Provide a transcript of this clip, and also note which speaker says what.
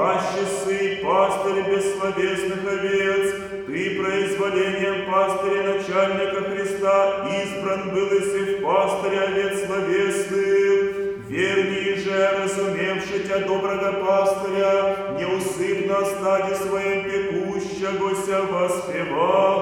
Speaker 1: аще сы пастырь бессловесных овец, ты произволением пастыря начальника Христа избран был и в пастыря овец словесных. Верней же, разумевши тя доброго пастыря, неусыпно о стаде своем пекущегося воспевай.